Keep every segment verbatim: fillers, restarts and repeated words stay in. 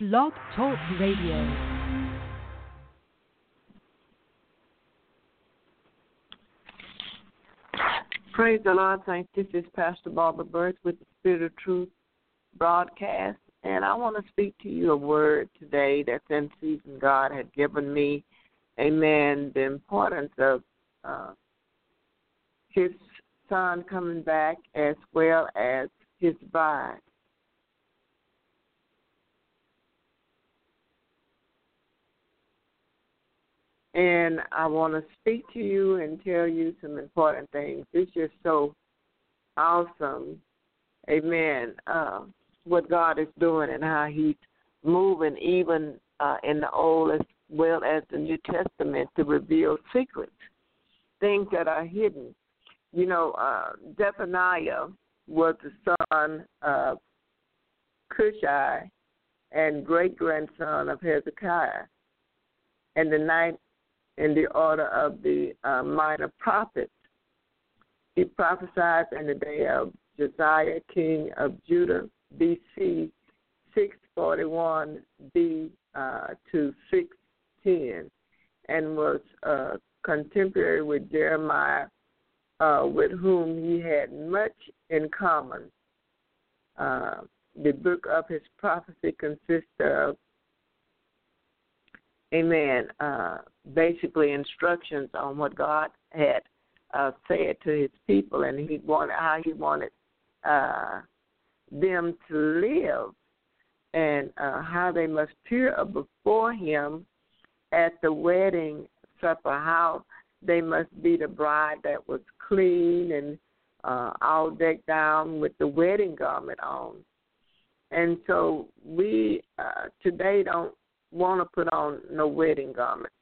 Blog Talk Radio. Praise the Lord, saints. This is Pastor Barbara Burks with the Spirit of Truth broadcast, and I want to speak to you a word today that's in season God had given me. Amen. The importance of uh, His Son coming back as well as His bride. And I want to speak to you and tell you some important things. It's just so awesome, amen, uh, what God is doing and how He's moving even uh, in the Old as well as the New Testament to reveal secrets, things that are hidden. You know, uh, Zephaniah was the son of Cushai and great-grandson of Hezekiah, and the ninth in the order of the uh, minor prophets. He prophesied in the day of Josiah, king of Judah, B C six forty-one B uh, to six ten, and was uh, contemporary with Jeremiah, uh, with whom he had much in common. Uh, the book of his prophecy consists of Amen. Uh, basically, instructions on what God had uh, said to His people, and He wanted how He wanted uh, them to live, and uh, how they must appear before Him at the wedding supper. How they must be the bride that was clean and uh, all decked down with the wedding garment on. And so we uh, today don't want to put on no wedding garment.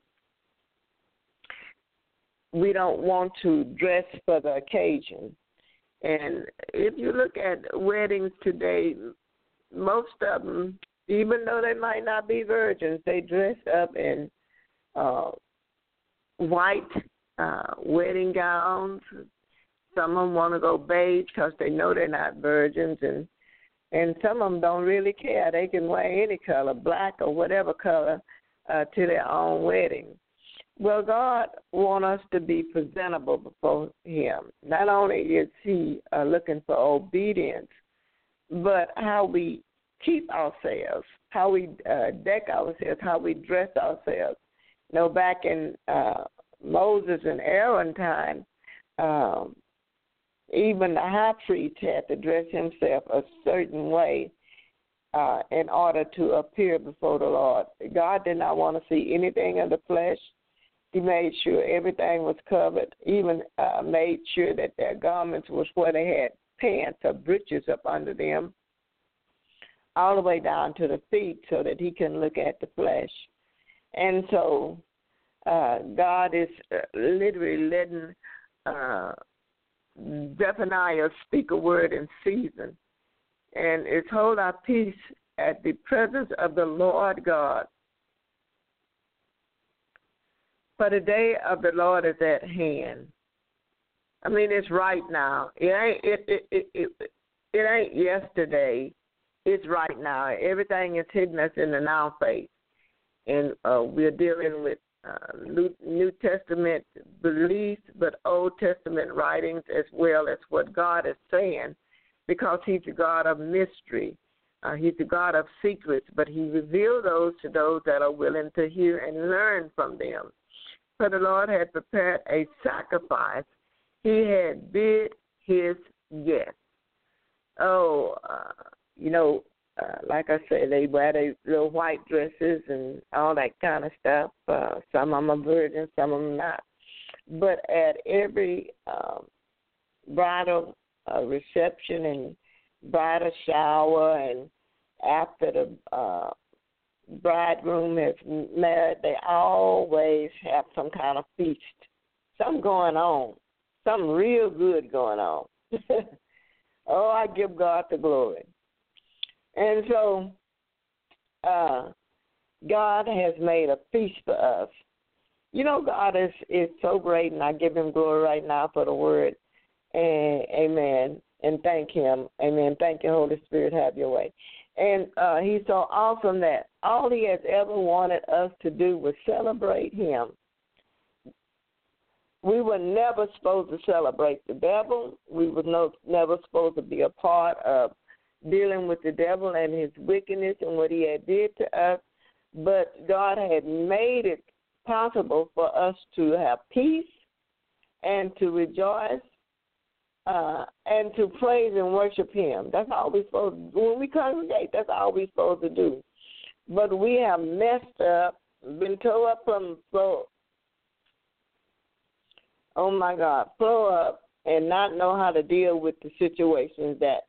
We don't want to dress for the occasion. And if you look at weddings today, most of them, even though they might not be virgins, they dress up in uh, white uh, wedding gowns. Some of them want to go beige because they know they're not virgins, and And some of them don't really care. They can wear any color, black or whatever color, uh, to their own wedding. Well, God wants us to be presentable before Him. Not only is He uh, looking for obedience, but how we keep ourselves, how we uh, deck ourselves, how we dress ourselves. You know, back in uh, Moses and Aaron time, um, even the high priest had to dress himself a certain way uh, in order to appear before the Lord. God did not want to see anything of the flesh. He made sure everything was covered, even uh, made sure that their garments was where they had pants or breeches up under them, all the way down to the feet so that He can look at the flesh. And so uh, God is uh, literally letting uh, Zephaniah speak a word in season, and it's hold our peace at the presence of the Lord God. For the day of the Lord is at hand. I mean, it's right now. It ain't it it it, it, it ain't yesterday. It's right now. Everything is hitting us in the now phase, and uh, we're dealing with Uh, New, New Testament beliefs, but Old Testament writings as well as what God is saying, because He's a God of mystery. Uh, he's a God of secrets, but He revealed those to those that are willing to hear and learn from them. For the Lord had prepared a sacrifice. He had bid His yes. Oh, uh, you know, Uh, like I said, they wear their little white dresses and all that kind of stuff. Uh, some of them are virgins, some of them not. But at every um, bridal uh, reception and bridal shower, and after the uh, bridegroom is married, they always have some kind of feast. Something going on, something real good going on. Oh, I give God the glory. And so uh, God has made a feast for us. You know, God is, is so great, and I give Him glory right now for the word. And amen. And thank Him. Amen. Thank you, Holy Spirit. Have your way. And uh, he's so awesome that all he has ever wanted us to do was celebrate him. We were never supposed to celebrate the devil. We were no, never supposed to be a part of dealing with the devil and his wickedness and what he had did to us. But God had made it possible for us to have peace and to rejoice uh, and to praise and worship him. That's all we're supposed to do. When we congregate, that's all we're supposed to do. But we have messed up, been tore up from flow. Oh, my God, flow up and not know how to deal with the situations that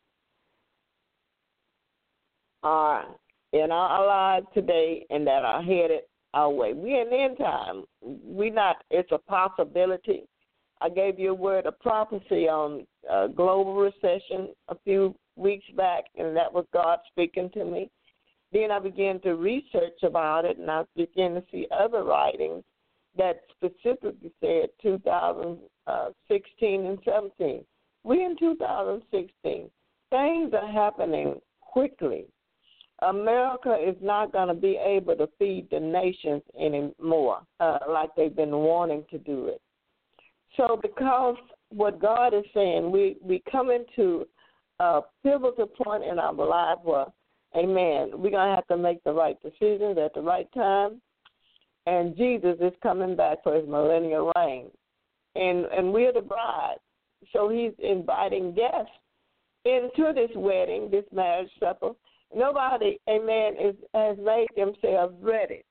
are in our lives today and that are headed our way. We're in the end time. We not, it's a possibility. I gave you a word of prophecy on uh, global recession a few weeks back, and that was God speaking to me. Then I began to research about it, and I began to see other writings that specifically said two thousand sixteen and seventeen. We're in two thousand sixteen. Things are happening quickly. America is not going to be able to feed the nations anymore uh, like they've been wanting to do it. So because what God is saying, we, we come into a pivotal point in our life where, amen, we're going to have to make the right decisions at the right time. And Jesus is coming back for his millennial reign. And, and we're the bride. So he's inviting guests into this wedding, this marriage supper. Nobody, amen, is, has made themselves ready.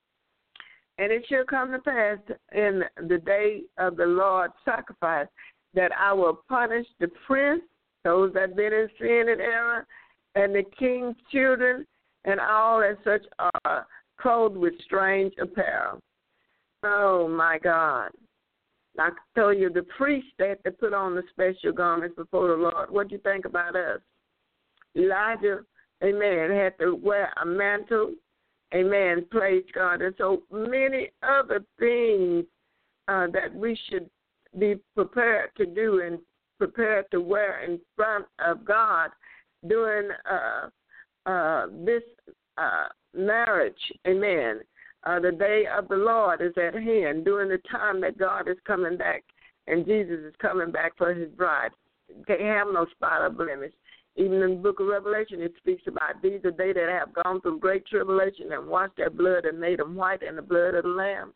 And it shall come to pass in the day of the Lord's sacrifice that I will punish the prince, those that have been in sin and error, and the king's children, and all as such are clothed with strange apparel. Oh, my God. I tell you, the priests that they put on the special garments before the Lord, what do you think about us? Elijah, amen, had to wear a mantle, amen, praise God. And so many other things uh, that we should be prepared to do and prepared to wear in front of God during uh, uh, this uh, marriage, amen. Uh, the day of the Lord is at hand during the time that God is coming back and Jesus is coming back for his bride. They have no spot or blemish. Even in the book of Revelation, it speaks about these are they that have gone through great tribulation and washed their blood and made them white in the blood of the Lamb.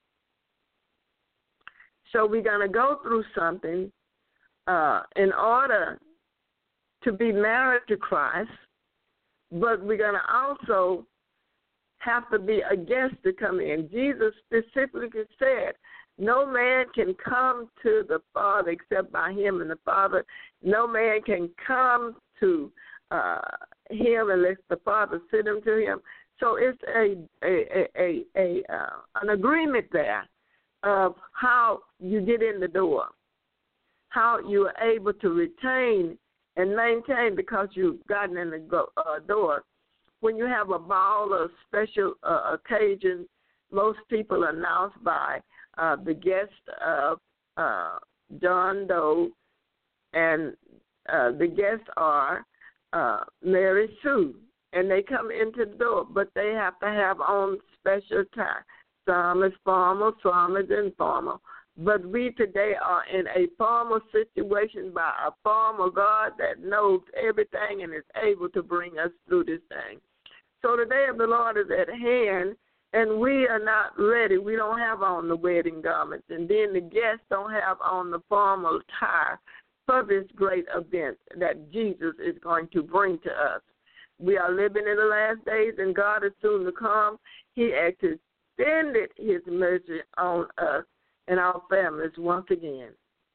So we're going to go through something uh, in order to be married to Christ, but we're going to also have to be a guest to come in. Jesus specifically said, no man can come to the Father except by him and the Father. No man can come to uh, him unless the Father sent him to him. So it's a, a, a, a, a uh, an agreement there of how you get in the door, how you are able to retain and maintain because you've gotten in the go, uh, door. When you have a ball or special uh, occasion, most people are announced by uh, the guest of uh, John Doe, and uh, the guests are uh, Mary Sue, and they come into the door, but they have to have on special attire. Some is formal, some is informal. But we today are in a formal situation by a formal God that knows everything and is able to bring us through this thing. So the day of the Lord is at hand, and we are not ready. We don't have on the wedding garments, and then the guests don't have on the formal attire for this great event that Jesus is going to bring to us. We are living in the last days, and God is soon to come. He has extended his mercy on us and our families once again.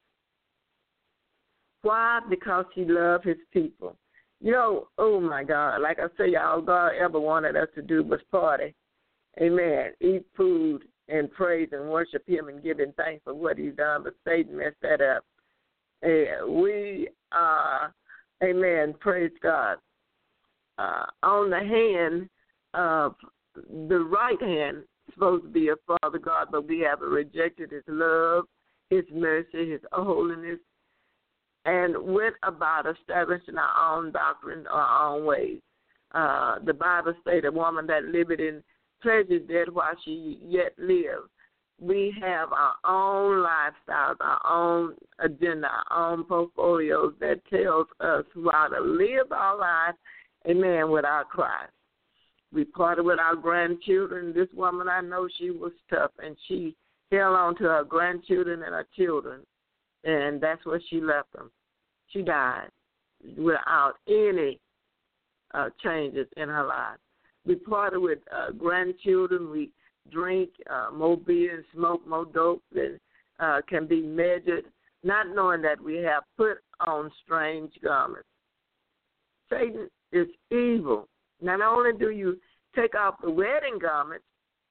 Why? Because he loves his people. You know, oh, my God, like I say, all God ever wanted us to do was party. Amen. Eat food and praise and worship him and give him thanks for what he's done, but Satan messed that up. And we are, amen, praise God, uh, on the hand of the right hand, supposed to be a Father God, but we have rejected his love, his mercy, his holiness, and went about establishing our own doctrine, our own ways. Uh, the Bible says a woman that liveth in pleasure dead while she yet lives. We have our own lifestyles, our own agenda, our own portfolios that tells us how to live our life, amen, without Christ. We parted with our grandchildren. This woman, I know she was tough, and she held on to her grandchildren and her children, and that's where she left them. She died without any uh, changes in her life. We parted with uh, grandchildren. We drink uh, more beer and smoke more dope than uh, can be measured, not knowing that we have put on strange garments. Satan is evil. Not only do you take off the wedding garments,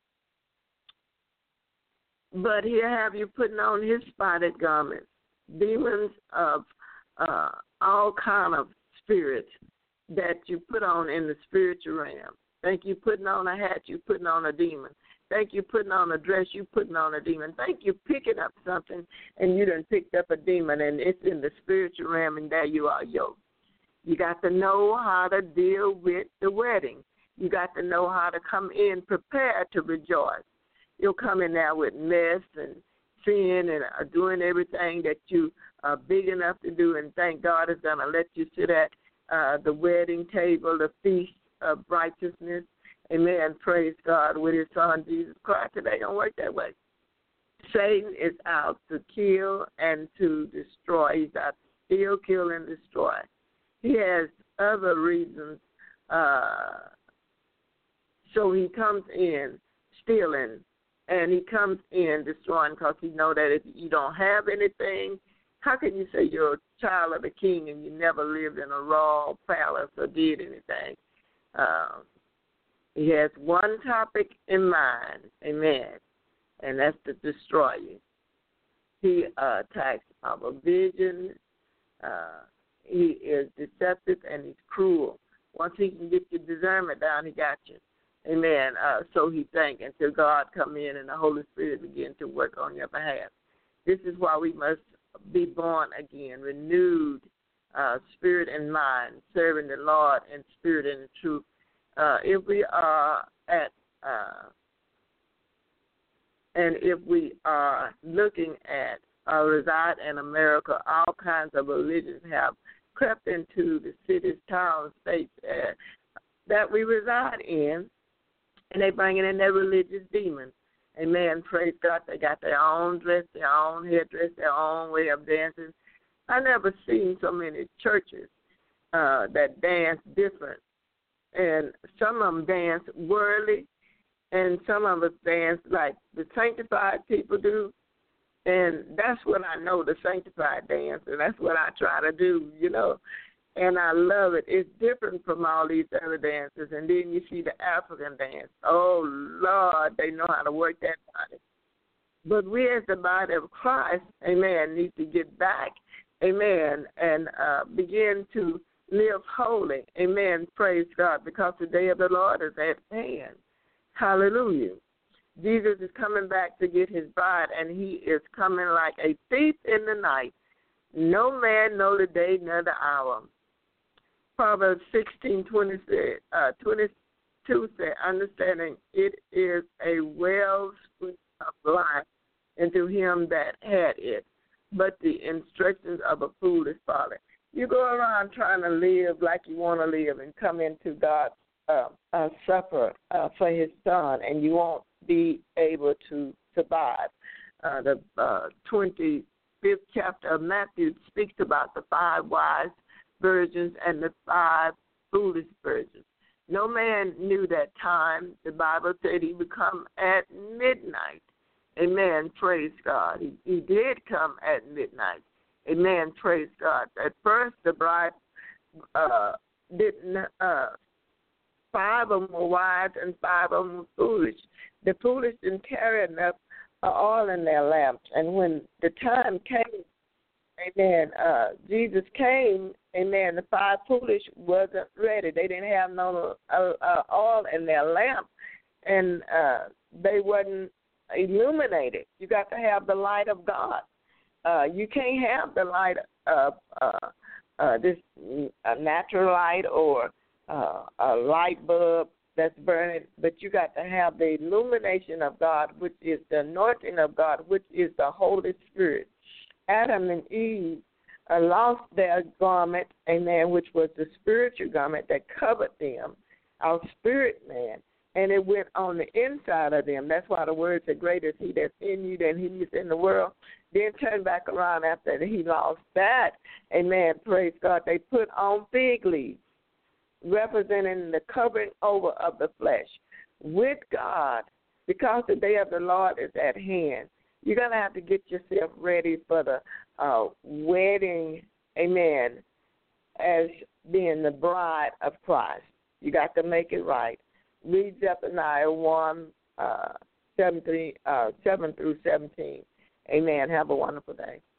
but he'll have you putting on his spotted garments, demons of uh, all kind of spirits that you put on in the spiritual realm. Think you putting on a hat, you putting on a demon. Think you putting on a dress, you putting on a demon. Think you picking up something, and you done picked up a demon, and it's in the spiritual realm, and there you are, yo. You got to know how to deal with the wedding. You got to know how to come in prepared to rejoice. You'll come in there with mess and sin and uh, doing everything that you are big enough to do, and thank God is going to let you sit at uh, the wedding table, the feast of righteousness. Amen. Praise God with his son, Jesus Christ. It ain't going to work that way. Satan is out to kill and to destroy. He's out to steal, kill, and destroy. He has other reasons. Uh, so he comes in stealing, and he comes in destroying because he knows that if you don't have anything, how can you say you're a child of the king and you never lived in a royal palace or did anything? Uh, He has one topic in mind, amen, and that's to destroy you. He uh, attacks our vision. Uh, he is deceptive and he's cruel. Once he can get your discernment down, he got you. Amen. Uh, so he think until God come in and the Holy Spirit begin to work on your behalf. This is why we must be born again, renewed uh, spirit and mind, serving the Lord in spirit and in truth. Uh, if we are at, uh, and if we are looking at uh, reside in America, all kinds of religions have crept into the cities, towns, states uh, that we reside in, and they bringing in their religious demons. Amen. Praise God. They got their own dress, their own headdress, their own way of dancing. I never seen so many churches uh, that dance different. And some of them dance worldly, and some of us dance like the sanctified people do. And that's what I know, the sanctified dance, and that's what I try to do, you know. And I love it. It's different from all these other dances. And then you see the African dance. Oh, Lord, they know how to work that body. But we as the body of Christ, amen, need to get back, amen, and uh, begin to live holy. Amen. Praise God, because the day of the Lord is at hand. Hallelujah. Jesus is coming back to get his bride, and he is coming like a thief in the night. No man know the day nor the hour. Proverbs sixteen twenty uh, twenty-two said, understanding it is a wellspring of life into him that had it, but the instructions of a fool is folly. You go around trying to live like you want to live and come into God's uh, uh, supper uh, for his son, and you won't be able to survive. Uh, the uh, twenty-fifth chapter of Matthew speaks about the five wise virgins and the five foolish virgins. No man knew that time. The Bible said he would come at midnight. Amen. Praise God. He, he did come at midnight. Amen. Praise God. At first, the bride uh, didn't, uh, five of them were wise and five of them were foolish. The foolish didn't carry enough uh, oil in their lamps. And when the time came, amen, uh, Jesus came, amen, the five foolish wasn't ready. They didn't have no uh, uh, oil in their lamp, and uh, they wasn't illuminated. You got to have the light of God. Uh, you can't have the light of uh, uh, this uh, natural light or uh, a light bulb that's burning, but you got to have the illumination of God, which is the anointing of God, which is the Holy Spirit. Adam and Eve uh, lost their garment, amen, which was the spiritual garment that covered them, our spirit man, and it went on the inside of them. That's why the word said, greater is he that's in you than he is in the world. Then turned back around after he lost that, amen, praise God. They put on fig leaves, representing the covering over of the flesh with God, because the day of the Lord is at hand. You're going to have to get yourself ready for the uh, wedding, amen, as being the bride of Christ. You got to make it right. Read Zephaniah one, uh, seven, three, uh, seven through seventeen. Amen. Have a wonderful day.